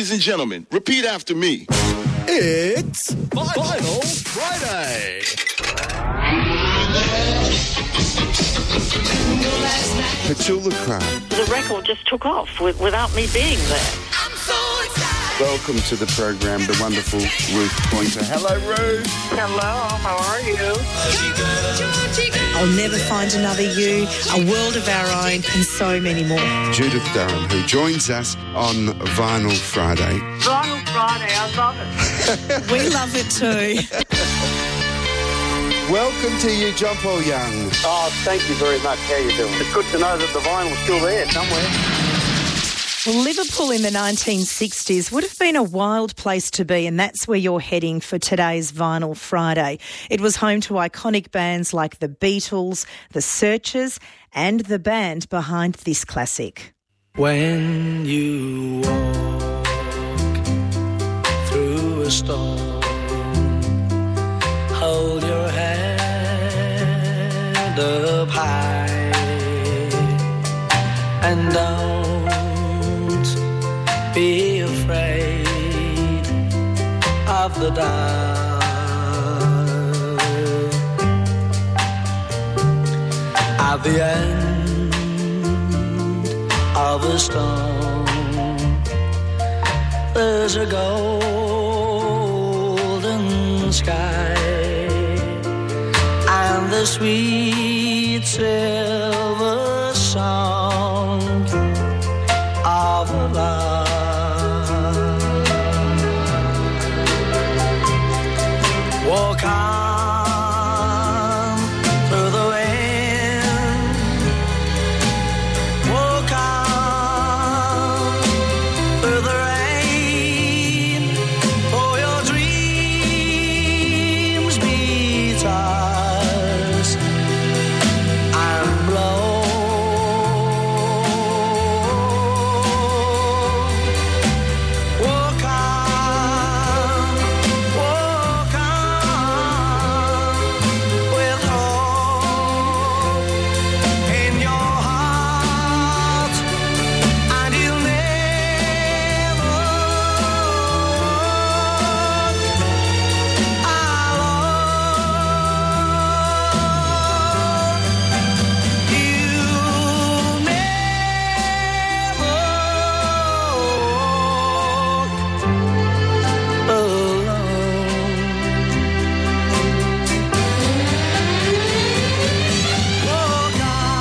Ladies and gentlemen, repeat after me. It's Vinyl Friday. Petula Clark. The record just took off without me being there. I'm so excited. Welcome to the program, the wonderful Ruth Pointer. Hello, Ruth. Hello, how are you? I'll Never Find Another You, A World of Our Own, and so many more. Judith Durham, who joins us on Vinyl Friday. Vinyl Friday, I love it. We love it too. Welcome to you, John Paul Young. Oh, thank you very much. How you doing? It's good to know that the vinyl's still there somewhere. Well, Liverpool in the 1960s would have been a wild place to be, and that's where you're heading for today's Vinyl Friday. It was home to iconic bands like the Beatles, the Searchers, and the band behind this classic. When you walk through a storm, hold your head up high and don't be afraid of the dark. At the end of a storm, there's a golden sky and the sweet silver song of love. Walk on through the wind, walk on through the rain, for your dreams be tossed and blown. Walk on with hope in your heart, and you'll never walk alone. You'll never walk alone. Walk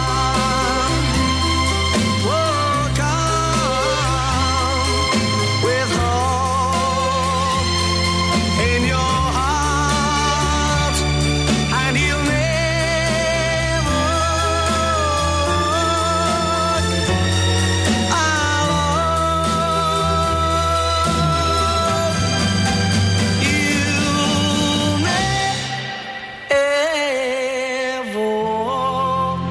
on with hope in your heart, and you'll never walk alone. You'll never walk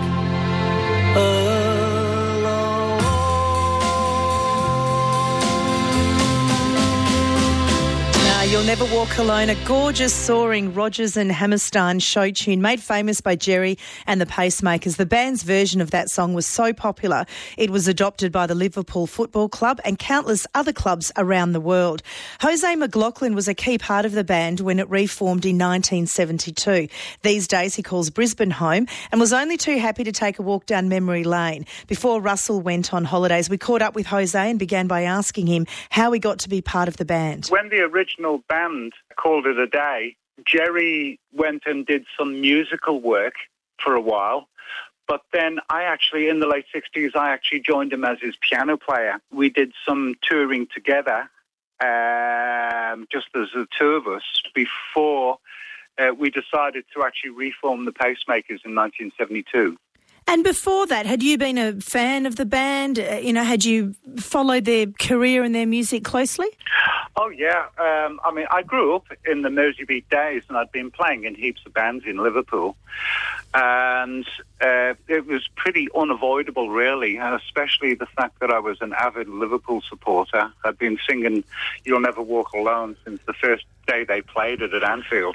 No, You'll Never Walk Alone, a gorgeous, soaring Rodgers and Hammerstein show tune made famous by Jerry and the Pacemakers. The band's version of that song was so popular, it was adopted by the Liverpool Football Club and countless other clubs around the world. Jose McLaughlin was a key part of the band when it reformed in 1972. These days he calls Brisbane home and was only too happy to take a walk down memory lane. Before Russell went on holidays, we caught up with Jose and began by asking him how he got to be part of the band. When the original band called it a day, Jerry went and did some musical work for a while. But then in the late 60s, I actually joined him as his piano player. We did some touring together, just as the two of us, before we decided to actually reform the Pacemakers in 1972. And before that, had you been a fan of the band? Had you followed their career and their music closely? Oh, yeah. I grew up in the Merseybeat days, and I'd been playing in heaps of bands in Liverpool. And it was pretty unavoidable, really, especially the fact that I was an avid Liverpool supporter. I'd been singing You'll Never Walk Alone since the first day they played it at Anfield.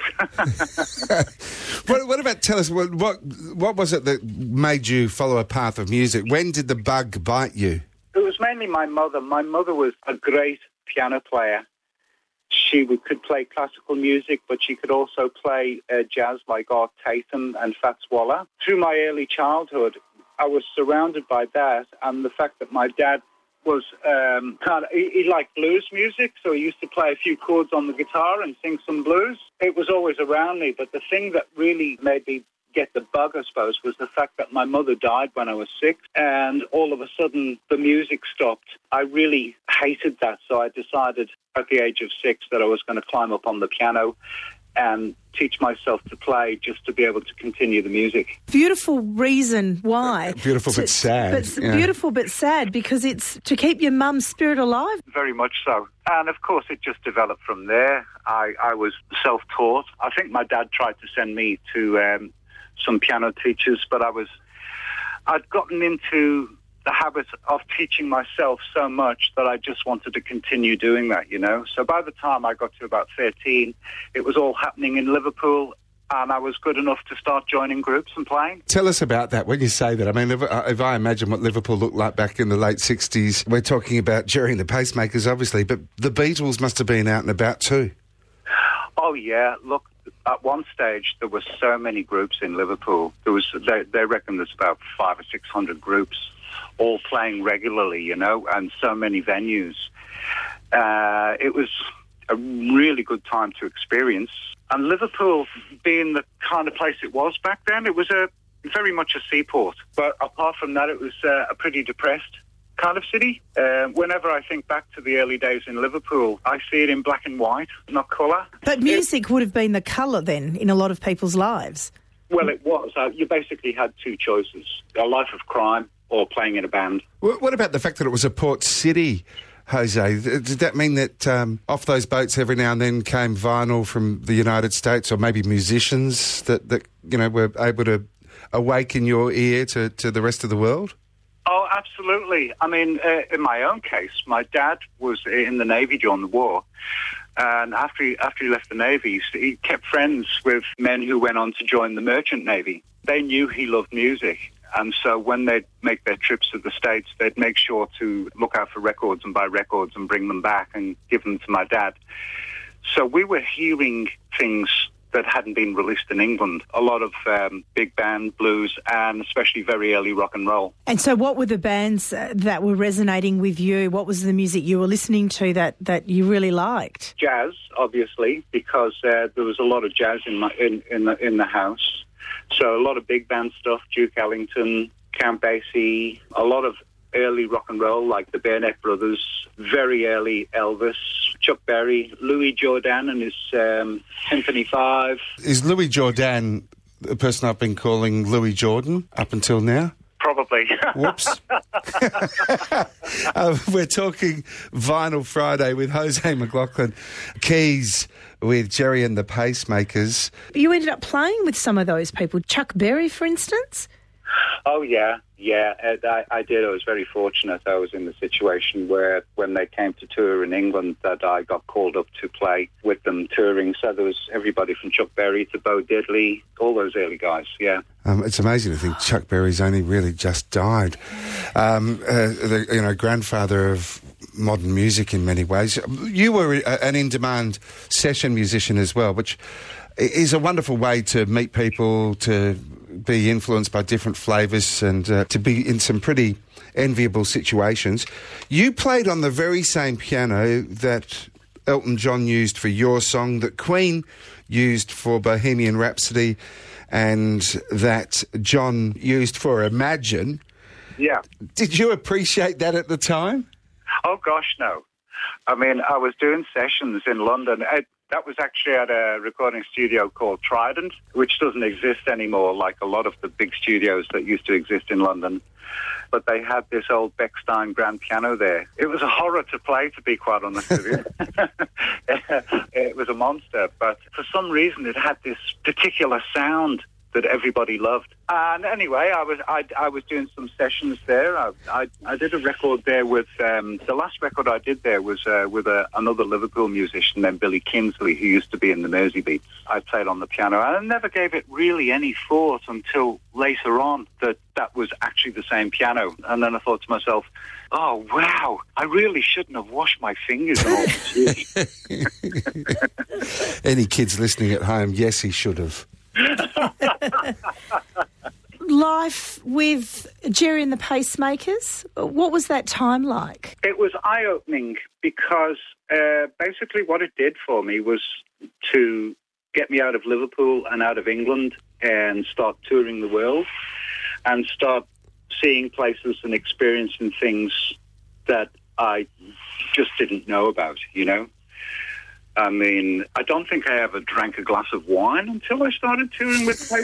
What about, tell us, what was it that made you follow a path of music? When did the bug bite you? It was mainly my mother. My mother was a great piano player. Could play classical music, but she could also play jazz like Art Tatum and Fats Waller. Through my early childhood, I was surrounded by that, and the fact that my dad was he liked blues music, so he used to play a few chords on the guitar and sing some blues. It was always around me, but the thing that really made me get the bug, I suppose, was the fact that my mother died when I was 6, and all of a sudden the music stopped. I really hated that, so I decided at the age of 6 that I was going to climb up on the piano and teach myself to play just to be able to continue the music. Beautiful reason why. Beautiful but sad. Beautiful but sad, because it's to keep your mum's spirit alive. Very much so. And of course it just developed from there. I was self-taught. I think my dad tried to send me to some piano teachers, but I'd gotten into the habit of teaching myself so much that I just wanted to continue doing that, you know. So by the time I got to about 13, it was all happening in Liverpool, and I was good enough to start joining groups and playing. Tell us about that when you say that. I mean, if I imagine what Liverpool looked like back in the late 60s, we're talking about Jerry and the Pacemakers, obviously, but the Beatles must have been out and about too. Oh, yeah. Look, at one stage, there were so many groups in Liverpool. They reckon there's about 500 or 600 groups, all playing regularly, you know, and so many venues. It was a really good time to experience. And Liverpool, being the kind of place it was back then, it was very much a seaport. But apart from that, it was a pretty depressed kind of city. Whenever I think back to the early days in Liverpool, I see it in black and white, not colour. But music would have been the colour then in a lot of people's lives. Well, it was. You basically had two choices: a life of crime or playing in a band. What about the fact that it was a port city, Jose? Did that mean that off those boats every now and then came vinyl from the United States, or maybe musicians that you know were able to awaken your ear to the rest of the world? Oh, absolutely. I mean, in my own case, my dad was in the Navy during the war. And after he left the Navy, he kept friends with men who went on to join the Merchant Navy. They knew he loved music. And so when they'd make their trips to the States, they'd make sure to look out for records and buy records and bring them back and give them to my dad. So we were hearing things that hadn't been released in England. A lot of big band blues and especially very early rock and roll. And so what were the bands that were resonating with you? What was the music you were listening to that you really liked? Jazz, obviously, because there was a lot of jazz in the house. So a lot of big band stuff, Duke Ellington, Count Basie, a lot of early rock and roll like the Burnett Brothers, very early Elvis, Chuck Berry, Louis Jordan and his Symphony 5. Is Louis Jordan the person I've been calling Louis Jordan up until now? Probably. Whoops. We're talking Vinyl Friday with Jose McLaughlin, keys with Jerry and the Pacemakers. You ended up playing with some of those people, Chuck Berry, for instance? Oh, yeah. I did. I was very fortunate. I was in the situation where when they came to tour in England that I got called up to play with them touring. So there was everybody from Chuck Berry to Bo Diddley, all those early guys, yeah. It's amazing to think Chuck Berry's only really just died. The grandfather of modern music in many ways. You were an in-demand session musician as well, which is a wonderful way to meet people, to be influenced by different flavours and to be in some pretty enviable situations. You played on the very same piano that Elton John used for Your Song, that Queen used for Bohemian Rhapsody, and that John used for Imagine. Yeah. Did you appreciate that at the time? Oh, gosh, no. I mean, I was doing sessions in London. That was actually at a recording studio called Trident, which doesn't exist anymore, like a lot of the big studios that used to exist in London. But they had this old Bechstein grand piano there. It was a horror to play, to be quite honest with you. It was a monster, but for some reason it had this particular sound that everybody loved. And anyway, I was doing some sessions there. I did a record there with the last record I did there was with another Liverpool musician named Billy Kinsley, who used to be in the Mersey Beats. I played on the piano, and I never gave it really any thought until later on that was actually the same piano. And then I thought to myself, oh wow, I really shouldn't have washed my fingers all the time. Any kids listening at home, yes, he should have. Life with Jerry and the Pacemakers, what was that time like? It was eye-opening because basically what it did for me was to get me out of Liverpool and out of England and start touring the world and start seeing places and experiencing things that I just didn't know about, you know. I mean, I don't think I ever drank a glass of wine until I started touring with the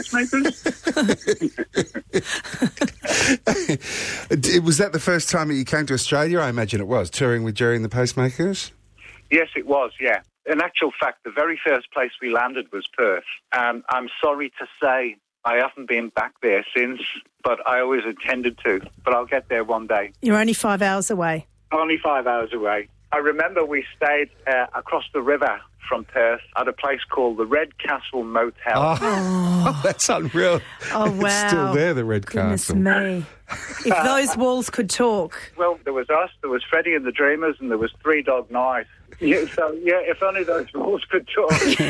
Pacemakers. Was that the first time that you came to Australia? I imagine it was, touring with Jerry and the Pacemakers? Yes, it was, yeah. In actual fact, the very first place we landed was Perth. And I'm sorry to say I haven't been back there since, but I always intended to. But I'll get there one day. You're only 5 hours away. Only 5 hours away. I remember we stayed across the river from Perth at a place called the Red Castle Motel. Oh, that's unreal. Oh, wow. It's still there, the Red Goodness Castle. me. If those walls could talk. Well, there was us, there was Freddie and the Dreamers, and there was Three Dog Night. Yeah, so, yeah, if only those walls could talk.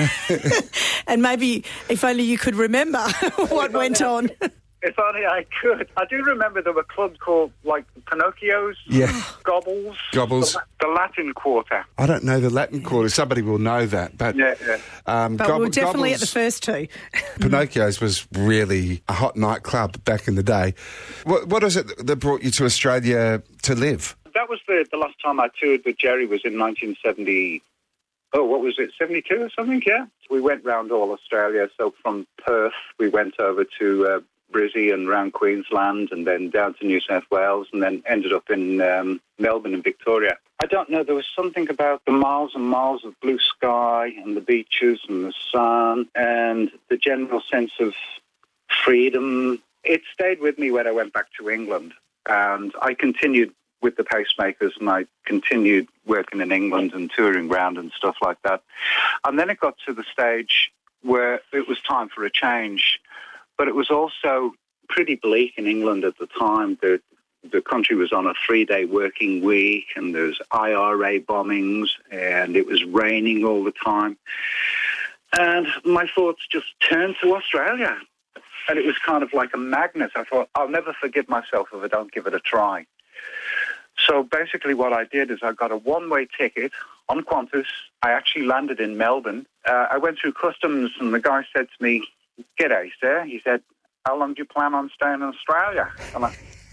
And maybe if only you could remember what went on. If only I could. I do remember there were clubs called, like, Pinocchio's, Gobbles, the Latin Quarter. I don't know the Latin Quarter. Somebody will know that. But, yeah. But we were definitely at the first two. Pinocchio's was really a hot nightclub back in the day. What is it that brought you to Australia to live? That was the last time I toured with Jerry was in 1970. Oh, what was it, 72 or something? Yeah. We went round all Australia. So from Perth, we went over to Brizzy and round Queensland and then down to New South Wales and then ended up in Melbourne and Victoria. I don't know, there was something about the miles and miles of blue sky and the beaches and the sun and the general sense of freedom. It stayed with me when I went back to England, and I continued with the Pacemakers and I continued working in England and touring around and stuff like that. And then it got to the stage where it was time for a change. But it was also pretty bleak in England at the time. The country was on a 3-day working week and there's IRA bombings and it was raining all the time. And my thoughts just turned to Australia. And it was kind of like a magnet. I thought, I'll never forgive myself if I don't give it a try. So basically what I did is I got a one-way ticket on Qantas. I actually landed in Melbourne. I went through customs and the guy said to me, "G'day, sir." He said, "How long do you plan on staying in Australia?" And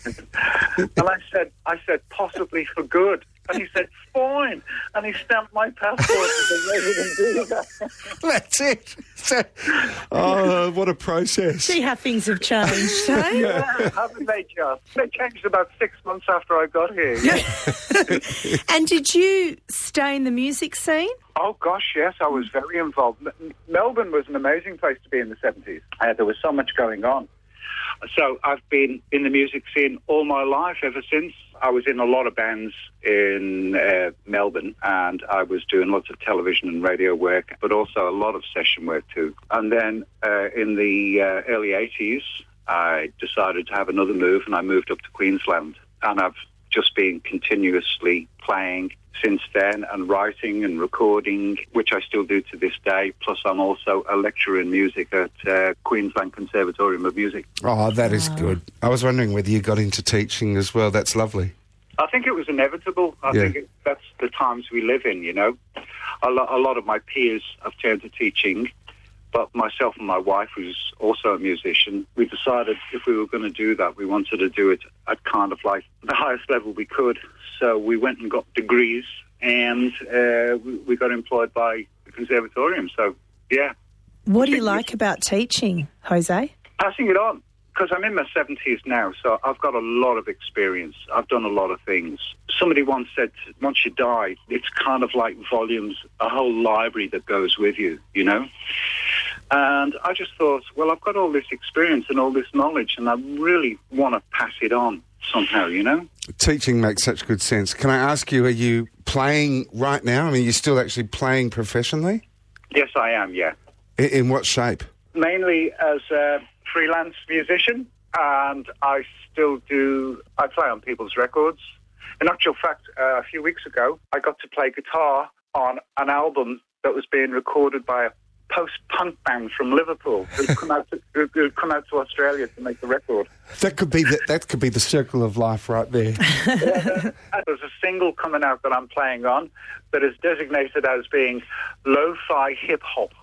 I said, "Possibly for good." And he said, "Fine." And he stamped my passport as a resident visa. That's it. Oh, what a process. See how things have changed, eh? Yeah, haven't they just? They changed about 6 months after I got here. Yeah. And did you stay in the music scene? Oh, gosh, yes, I was very involved. Melbourne was an amazing place to be in the 70s. There was so much going on. So I've been in the music scene all my life ever since. I was in a lot of bands in Melbourne, and I was doing lots of television and radio work, but also a lot of session work too. And then in the early 80s, I decided to have another move, and I moved up to Queensland. And I've just been continuously playing since then and writing and recording, which I still do to this day. Plus, I'm also a lecturer in music at Queensland Conservatorium of Music. Oh, that is good. I was wondering whether you got into teaching as well. That's lovely. I think it was inevitable. I think that's the times we live in, you know. A lot of my peers have turned to teaching, but myself and my wife, who's also a musician, we decided if we were going to do that, we wanted to do it at kind of like the highest level we could. So we went and got degrees, and we got employed by the conservatorium. So, yeah. What do you like about teaching, Jose? Passing it on, because I'm in my 70s now, so I've got a lot of experience. I've done a lot of things. Somebody once said, once you die, it's kind of like volumes, a whole library that goes with you, you know? And I just thought, well, I've got all this experience and all this knowledge, and I really want to pass it on somehow, you know? Teaching makes such good sense. Can I ask you, are you playing right now? I mean, you're still actually playing professionally? Yes, I am, yeah. In what shape? Mainly as a freelance musician, and I play on people's records. In actual fact, a few weeks ago, I got to play guitar on an album that was being recorded by a post-punk band from Liverpool who'd come out to Australia to make the record. That could be the circle of life right there. There's a single coming out that I'm playing on that is designated as being lo-fi hip-hop.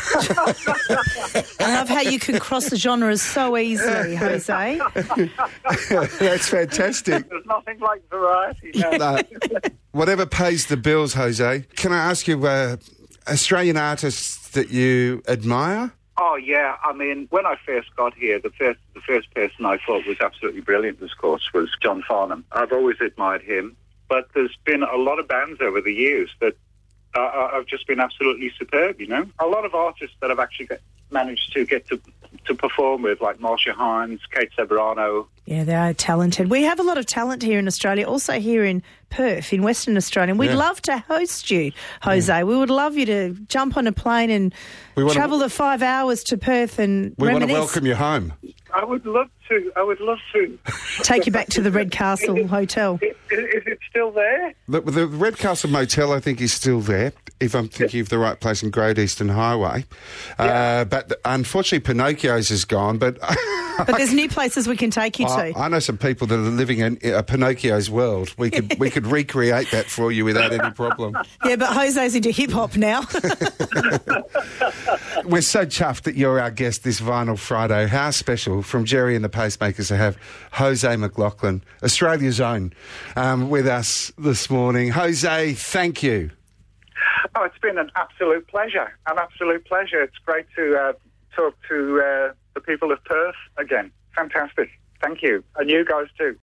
I love how you can cross the genres so easily, Jose. That's fantastic. There's nothing like variety. No. Whatever pays the bills, Jose. Can I ask you, Australian artists that you admire? Oh, yeah. I mean, when I first got here, the first person I thought was absolutely brilliant, of course, was John Farnham. I've always admired him. But there's been a lot of bands over the years that have just been absolutely superb, you know? A lot of artists that I've actually managed to get to perform with, like Marcia Hines, Kate Ceberano. Yeah, they are talented. We have a lot of talent here in Australia, also here in Perth, in Western Australia. And we'd love to host you, Jose. Yeah. We would love you to jump on a plane and travel the 5 hours to Perth and we reminisce. Want to welcome you home. I would love to. Take you back to the Redcastle Hotel. Is it still there? The Redcastle Motel, I think, is still there, if I'm thinking of the right place in Great Eastern Highway. Yeah. But unfortunately, Pinocchio's is gone. But there's new places we can take you to. I know some people that are living in Pinocchio's world. We could recreate that for you without any problem. Yeah, but Jose's into hip-hop now. We're so chuffed that you're our guest this Vinyl Friday. How special from Jerry and the Pacemakers to have Jose McLaughlin, Australia's own, with us this morning. Jose, thank you. Oh, it's been an absolute pleasure. It's great to talk to the people of Perth again. Fantastic. Thank you. And you guys too.